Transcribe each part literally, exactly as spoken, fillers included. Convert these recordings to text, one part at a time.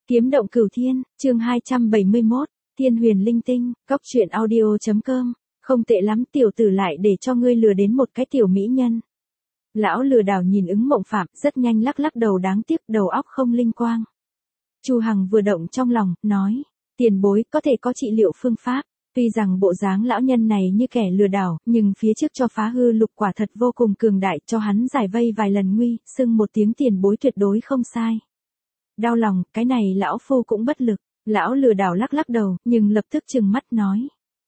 Kiếm động cửu thiên, chương hai trăm bảy mươi mốt, Thiên Huyền Linh Tinh, cóc truyện audio.com, không tệ lắm tiểu tử lại để cho ngươi lừa đến một cái tiểu mỹ nhân. Lão lừa đảo nhìn ứng mộng phạm, rất nhanh lắc lắc đầu đáng tiếc đầu óc không linh quang. Chu Hằng vừa động trong lòng, nói, tiền bối có thể có trị liệu phương pháp. Tuy rằng bộ dáng lão nhân này như kẻ lừa đảo, nhưng phía trước cho phá hư lục quả thật vô cùng cường đại, cho hắn giải vây vài lần nguy, xưng một tiếng tiền bối tuyệt đối không sai. Đau lòng, cái này lão phu cũng bất lực, lão lừa đảo lắc lắc đầu, nhưng lập tức trừng mắt nói.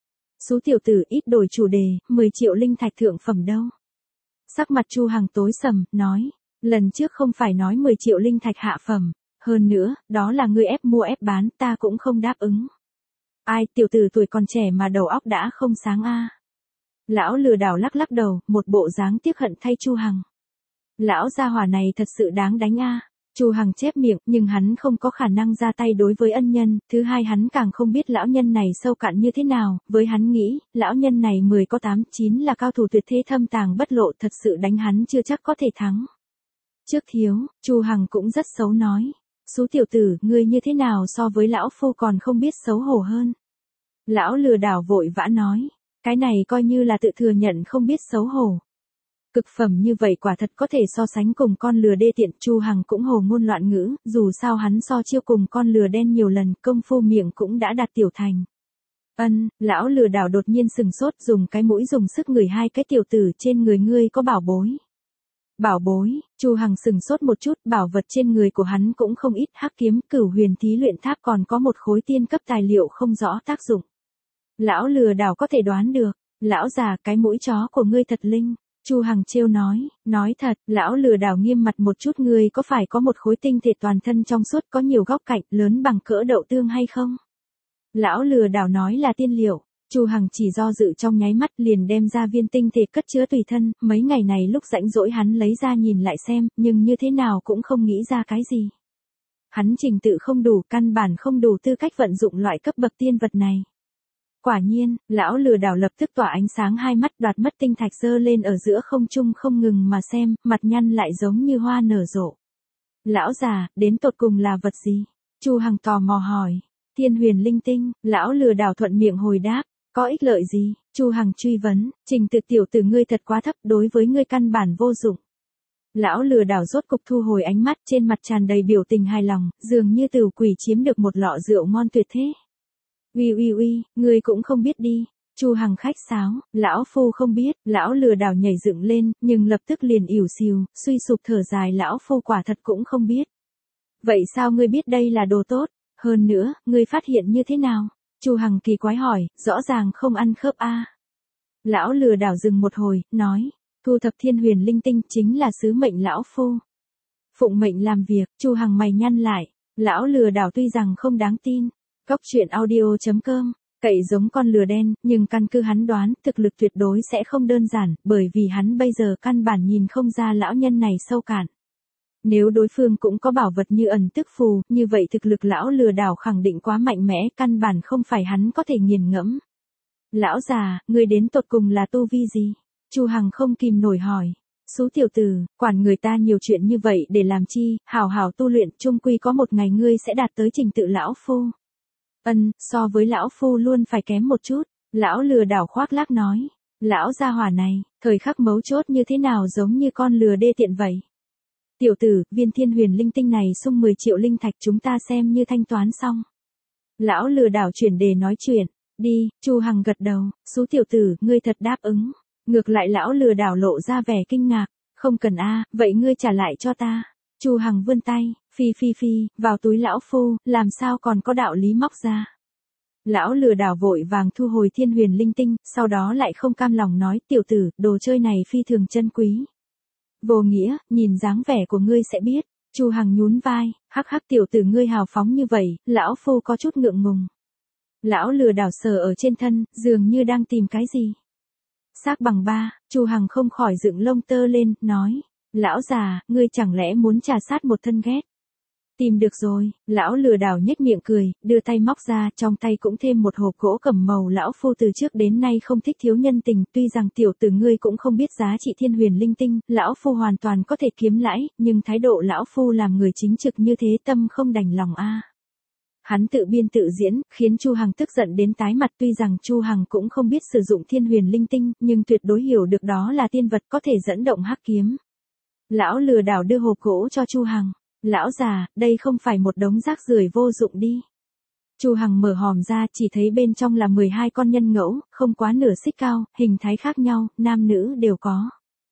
Số tiểu tử ít đổi chủ đề, mười triệu linh thạch thượng phẩm đâu. Sắc mặt Chu Hằng tối sầm, nói, lần trước không phải nói mười triệu linh thạch hạ phẩm, hơn nữa, đó là ngươi ép mua ép bán, ta cũng không đáp ứng. Ai, tiểu tử tuổi còn trẻ mà đầu óc đã không sáng a. Lão lừa đảo lắc lắc đầu, một bộ dáng tiếc hận thay Chu Hằng. Lão gia hỏa này thật sự đáng đánh a. Chu Hằng chép miệng, nhưng hắn không có khả năng ra tay đối với ân nhân, thứ hai hắn càng không biết lão nhân này sâu cạn như thế nào, với hắn nghĩ, lão nhân này mười có tám chín là cao thủ tuyệt thế thâm tàng bất lộ, thật sự đánh hắn chưa chắc có thể thắng. Trước thiếu, Chu Hằng cũng rất xấu nói. Sú tiểu tử, ngươi như thế nào so với lão phu còn không biết xấu hổ hơn. Lão lừa đảo vội vã nói, cái này coi như là tự thừa nhận không biết xấu hổ. Cực phẩm như vậy quả thật có thể so sánh cùng con lừa đê tiện. Chu Hằng cũng hồ ngôn loạn ngữ, dù sao hắn so chiêu cùng con lừa đen nhiều lần, công phu miệng cũng đã đạt tiểu thành. Ân, lão lừa đảo đột nhiên sừng sốt, dùng cái mũi dùng sức ngửi hai cái tiểu tử trên người ngươi có bảo bối. Bảo bối, Chu Hằng sừng sốt một chút, bảo vật trên người của hắn cũng không ít, hắc kiếm, cửu huyền thí luyện tháp còn có một khối tiên cấp tài liệu không rõ tác dụng. Lão lừa đảo có thể đoán được, lão già cái mũi chó của ngươi thật linh. Chu Hằng trêu nói, nói thật, lão lừa đảo nghiêm mặt một chút, ngươi có phải có một khối tinh thể toàn thân trong suốt có nhiều góc cạnh lớn bằng cỡ đậu tương hay không? Lão lừa đảo nói là tiên liệu. Chu Hằng chỉ do dự trong nháy mắt liền đem ra viên tinh thể cất chứa tùy thân, mấy ngày này lúc rảnh rỗi hắn lấy ra nhìn lại xem, nhưng như thế nào cũng không nghĩ ra cái gì. Hắn trình tự không đủ, căn bản không đủ tư cách vận dụng loại cấp bậc tiên vật này. Quả nhiên, lão lừa đảo lập tức tỏa ánh sáng hai mắt, đoạt mất tinh thạch giơ lên ở giữa không trung không ngừng mà xem, mặt nhăn lại giống như hoa nở rộ. Lão già, đến tột cùng là vật gì? Chu Hằng tò mò hỏi. Thiên Huyền Linh Tinh, lão lừa đảo thuận miệng hồi đáp. Có ích lợi gì? Chu Hằng truy vấn, trình tự tiểu tử ngươi thật quá thấp, đối với ngươi căn bản vô dụng. Lão lừa đảo rốt cục thu hồi ánh mắt, trên mặt tràn đầy biểu tình hài lòng, dường như tửu quỷ chiếm được một lọ rượu ngon tuyệt thế. Uy uy uy, ngươi cũng không biết đi. Chu Hằng khách sáo, lão phu không biết. Lão lừa đảo nhảy dựng lên, nhưng lập tức liền ỉu xìu, suy sụp thở dài, lão phu quả thật cũng không biết. Vậy sao ngươi biết đây là đồ tốt? Hơn nữa, ngươi phát hiện như thế nào? Chu Hằng kỳ quái hỏi, rõ ràng không ăn khớp a. Lão lừa đảo dừng một hồi, nói, thu thập Thiên Huyền Linh Tinh chính là sứ mệnh lão phu. Phụng mệnh làm việc. Chu Hằng mày nhăn lại, lão lừa đảo tuy rằng không đáng tin. Cóc truyện audio.com, cậy giống con lừa đen, nhưng căn cứ hắn đoán, thực lực tuyệt đối sẽ không đơn giản, bởi vì hắn bây giờ căn bản nhìn không ra lão nhân này sâu cạn. Nếu đối phương cũng có bảo vật như ẩn tức phù, như vậy thực lực lão lừa đảo khẳng định quá mạnh mẽ, căn bản không phải hắn có thể nghiền ngẫm. Lão già, ngươi đến tột cùng là tu vi gì? Chu Hằng không kìm nổi hỏi. Sú tiểu tử, quản người ta nhiều chuyện như vậy để làm chi, hảo hảo tu luyện, chung quy có một ngày ngươi sẽ đạt tới trình tự lão phu. Ân, so với lão phu luôn phải kém một chút. Lão lừa đảo khoác lác nói. Lão gia hỏa này, thời khắc mấu chốt như thế nào giống như con lừa đê tiện vậy? Tiểu tử, viên Thiên Huyền Linh Tinh này sung mười triệu linh thạch chúng ta xem như thanh toán xong. Lão lừa đảo chuyển đề nói chuyện. Đi, Chu Hằng gật đầu, sú tiểu tử, ngươi thật đáp ứng. Ngược lại lão lừa đảo lộ ra vẻ kinh ngạc. Không cần a, vậy ngươi trả lại cho ta. Chu Hằng vươn tay, phi phi phi, vào túi lão phu, làm sao còn có đạo lý móc ra. Lão lừa đảo vội vàng thu hồi Thiên Huyền Linh Tinh, sau đó lại không cam lòng nói, tiểu tử, đồ chơi này phi thường chân quý. Vô nghĩa, nhìn dáng vẻ của ngươi sẽ biết. Chu Hằng nhún vai, hắc hắc tiểu tử ngươi hào phóng như vậy, lão phu có chút ngượng ngùng. Lão lừa đảo sờ ở trên thân, dường như đang tìm cái gì. Xác bằng ba, Chu Hằng không khỏi dựng lông tơ lên, nói, lão già, ngươi chẳng lẽ muốn trà sát một thân ghét? Tìm được rồi. Lão lừa đảo nhếch miệng cười, đưa tay móc ra, trong tay cũng thêm một hộp gỗ cẩm màu. Lão phu từ trước đến nay không thích thiếu nhân tình, tuy rằng tiểu tử ngươi cũng không biết giá trị Thiên Huyền Linh Tinh, lão phu hoàn toàn có thể kiếm lãi, nhưng thái độ lão phu làm người chính trực như thế, tâm không đành lòng a. Hắn tự biên tự diễn, khiến Chu Hằng tức giận đến tái mặt, tuy rằng Chu Hằng cũng không biết sử dụng thiên huyền linh tinh, nhưng tuyệt đối hiểu được đó là tiên vật có thể dẫn động hắc kiếm. Lão lừa đảo đưa hộp gỗ cho Chu Hằng. Lão già, đây không phải một đống rác rưởi vô dụng đi. Chu Hằng mở hòm ra, chỉ thấy bên trong là mười hai con nhân ngẫu, không quá nửa xích cao, hình thái khác nhau, nam nữ đều có.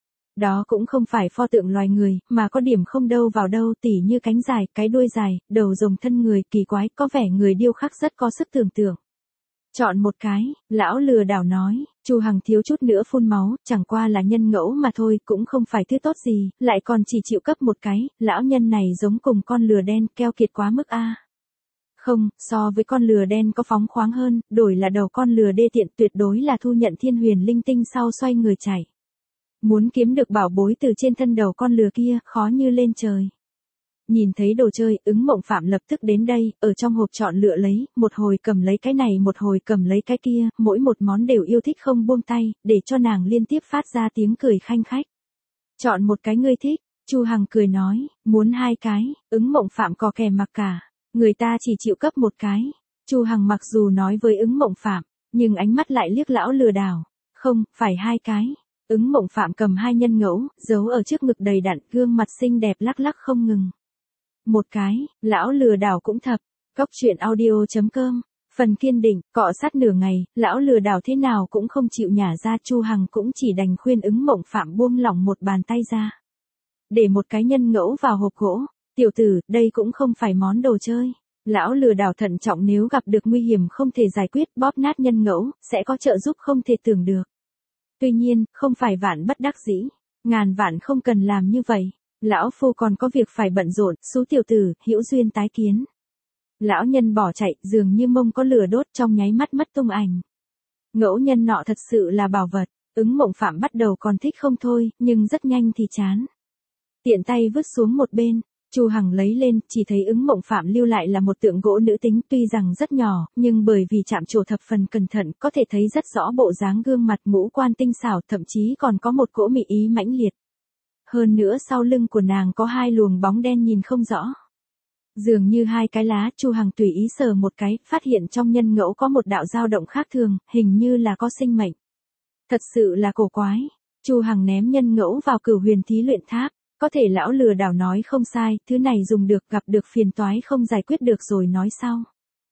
Đó cũng không phải pho tượng loài người, mà có điểm không đâu vào đâu, tỉ như cánh dài, cái đuôi dài, đầu rồng thân người, kỳ quái, có vẻ người điêu khắc rất có sức tưởng tượng. Chọn một cái, lão lừa đảo nói. Chu Hằng thiếu chút nữa phun máu, chẳng qua là nhân ngẫu mà thôi, cũng không phải thứ tốt gì, lại còn chỉ chịu cấp một cái, lão nhân này giống cùng con lừa đen, keo kiệt quá mức a. Không, so với con lừa đen có phóng khoáng hơn, đổi là đầu con lừa đê tiện, tuyệt đối là thu nhận thiên huyền linh tinh sau xoay người chạy. Muốn kiếm được bảo bối từ trên thân đầu con lừa kia, khó như lên trời. Nhìn thấy đồ chơi, Ứng Mộng Phạm lập tức đến đây, ở trong hộp chọn lựa lấy, một hồi cầm lấy cái này một hồi cầm lấy cái kia, mỗi một món đều yêu thích không buông tay, để cho nàng liên tiếp phát ra tiếng cười khanh khách. Chọn một cái ngươi thích, Chu Hằng cười nói, muốn hai cái, Ứng Mộng Phạm có kè mặc cả, người ta chỉ chịu cấp một cái. Chu Hằng mặc dù nói với Ứng Mộng Phạm, nhưng ánh mắt lại liếc lão lừa đảo, không, phải hai cái. Ứng Mộng Phạm cầm hai nhân ngẫu, giấu ở trước ngực đầy đặn, gương mặt xinh đẹp lắc lắc không ngừng. Một cái, lão lừa đảo cũng thập. Cốc truyện audio chấm com. Phần kiên định, cọ sát nửa ngày, lão lừa đảo thế nào cũng không chịu nhả ra, Chu Hằng cũng chỉ đành khuyên Ứng Mộng Phạm buông lỏng một bàn tay ra. Để một cái nhân ngẫu vào hộp gỗ, tiểu tử, đây cũng không phải món đồ chơi. Lão lừa đảo thận trọng, nếu gặp được nguy hiểm không thể giải quyết, bóp nát nhân ngẫu, sẽ có trợ giúp không thể tưởng được. Tuy nhiên, không phải vạn bất đắc dĩ, ngàn vạn không cần làm như vậy. Lão phu còn có việc phải bận rộn, số tiểu tử, hữu duyên tái kiến. Lão nhân bỏ chạy, dường như mông có lửa đốt, trong nháy mắt mất tung ảnh. Ngẫu nhân nọ thật sự là bảo vật, Ứng Mộng Phạm bắt đầu còn thích không thôi, nhưng rất nhanh thì chán. Tiện tay vứt xuống một bên, Chu Hằng lấy lên, chỉ thấy Ứng Mộng Phạm lưu lại là một tượng gỗ nữ tính, tuy rằng rất nhỏ, nhưng bởi vì chạm trổ thập phần cẩn thận, có thể thấy rất rõ bộ dáng gương mặt, ngũ quan tinh xảo, thậm chí còn có một cỗ mị ý mãnh liệt. Hơn nữa sau lưng của nàng có hai luồng bóng đen nhìn không rõ. Dường như hai cái lá, Chu Hằng tùy ý sờ một cái, phát hiện trong nhân ngẫu có một đạo dao động khác thường, hình như là có sinh mệnh. Thật sự là cổ quái. Chu Hằng ném nhân ngẫu vào Cửu Huyền Thí Luyện Tháp. Có thể lão lừa đảo nói không sai, thứ này dùng được, gặp được phiền toái không giải quyết được rồi nói sau.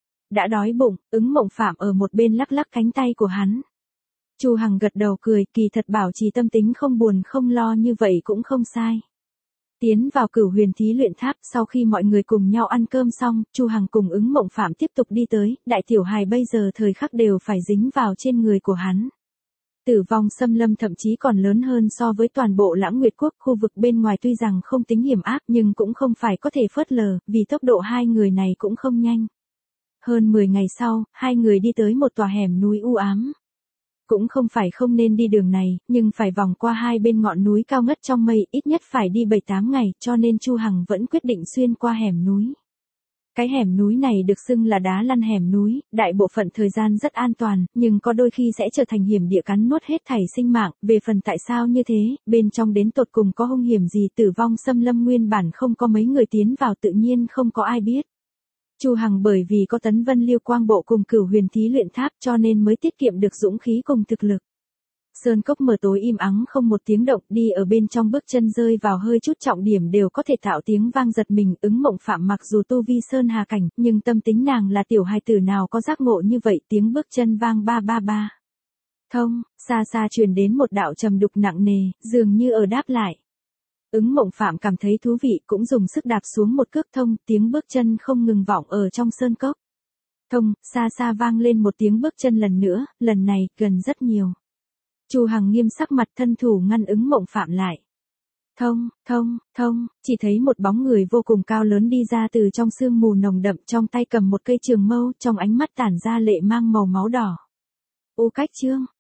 Đã đói bụng, Ứng Mộng Phạm ở một bên lắc lắc cánh tay của hắn. Chu Hằng gật đầu cười, kỳ thật bảo trì tâm tính không buồn không lo như vậy cũng không sai. Tiến vào Cửu Huyền Thí Luyện Tháp, sau khi mọi người cùng nhau ăn cơm xong, Chu Hằng cùng Ứng Mộng Phạm tiếp tục đi tới, đại tiểu hài bây giờ thời khắc đều phải dính vào trên người của hắn. Tử vong xâm lâm thậm chí còn lớn hơn so với toàn bộ Lãng Nguyệt Quốc, khu vực bên ngoài tuy rằng không tính hiểm ác nhưng cũng không phải có thể phớt lờ, vì tốc độ hai người này cũng không nhanh. Hơn mười ngày sau, hai người đi tới một tòa hẻm núi u ám. Cũng không phải không nên đi đường này, nhưng phải vòng qua hai bên ngọn núi cao ngất trong mây, ít nhất phải đi bảy tám ngày, cho nên Chu Hằng vẫn quyết định xuyên qua hẻm núi. Cái hẻm núi này được xưng là đá lăn hẻm núi, đại bộ phận thời gian rất an toàn, nhưng có đôi khi sẽ trở thành hiểm địa cắn nuốt hết thảy sinh mạng, về phần tại sao như thế, bên trong đến tột cùng có hung hiểm gì, tử vong xâm lâm nguyên bản không có mấy người tiến vào, tự nhiên không có ai biết. Chu Hằng bởi vì có Tấn Vân Liêu Quang Bộ cùng Cửu Huyền Thí Luyện Tháp cho nên mới tiết kiệm được dũng khí cùng thực lực. Sơn cốc mờ tối im ắng không một tiếng động, đi ở bên trong bước chân rơi vào hơi chút trọng điểm đều có thể tạo tiếng vang giật mình. Ứng Mộng Phạm mặc dù tu vi sơn hà cảnh, nhưng tâm tính nàng là tiểu hài tử nào có giác ngộ như vậy, tiếng bước chân vang ba ba ba. Thông, xa xa truyền đến một đạo trầm đục nặng nề, dường như ở đáp lại. Ứng Mộng Phạm cảm thấy thú vị, cũng dùng sức đạp xuống một cước. Thông, tiếng bước chân không ngừng vọng ở trong sơn cốc. Thông, xa xa vang lên một tiếng bước chân lần nữa, lần này gần rất nhiều. Chu Hằng nghiêm sắc mặt, thân thủ ngăn Ứng Mộng Phạm lại. Thông, thông, thông, chỉ thấy một bóng người vô cùng cao lớn đi ra từ trong sương mù nồng đậm, trong tay cầm một cây trường mâu, trong ánh mắt tản ra lệ mang màu máu đỏ. U Cách Chương,